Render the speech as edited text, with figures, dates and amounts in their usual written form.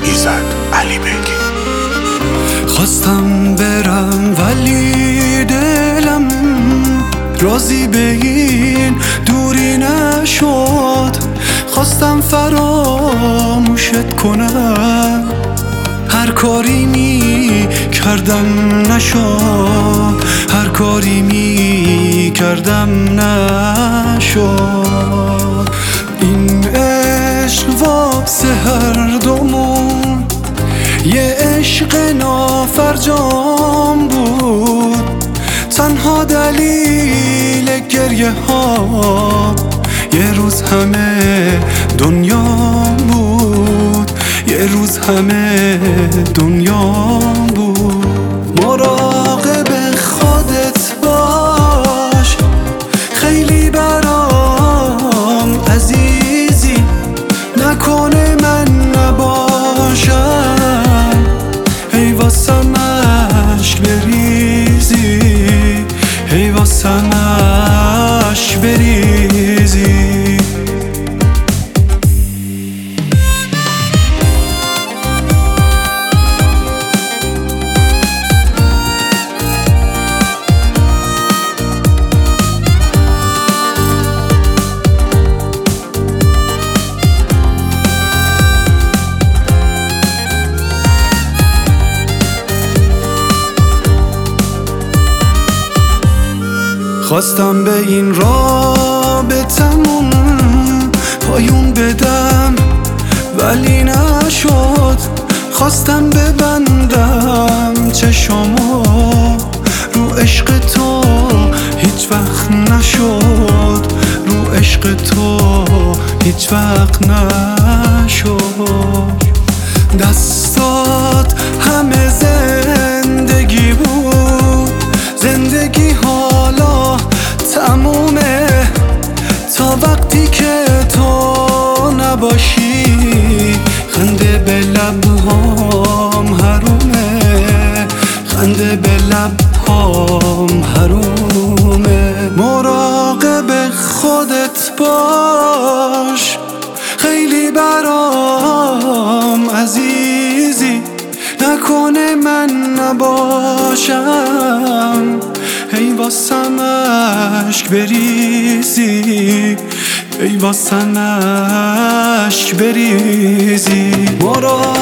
ایزد علی بیگی. خواستم برم ولی دلم راضی به این دوری نشد. خواستم فراموشت کنم، هر کاری می کردم نشد، هر کاری می کردم نشد. این عشق واسه هر دومون یه عشق نافرجام بود. تنها دلیل گریه ها یه روز همه دنیا بود، یه روز همه دنیا بود. مراقب خودت باش، خیلی برام عزیزی، نکنه من نباشم هی واسم عشق بریزی، هی واسم عشق بریزی. خواستم به این رابطمون پایون بدم ولی نشد. خواستم ببندم چشامو رو عشق تو، هیچ وقت نشد، رو عشق تو هیچ وقت نشد. دستات همه زندگی بود، زندگی حالا تمومه تا وقتی که تو نباشی. خنده به لبهام حرومه، خنده به لبهام حرومه. مراقب خودت باش، خیلی برام عزیزی، نکنه من نباشم هی واسم عشق بریزی، هی واسم عشق بریزی.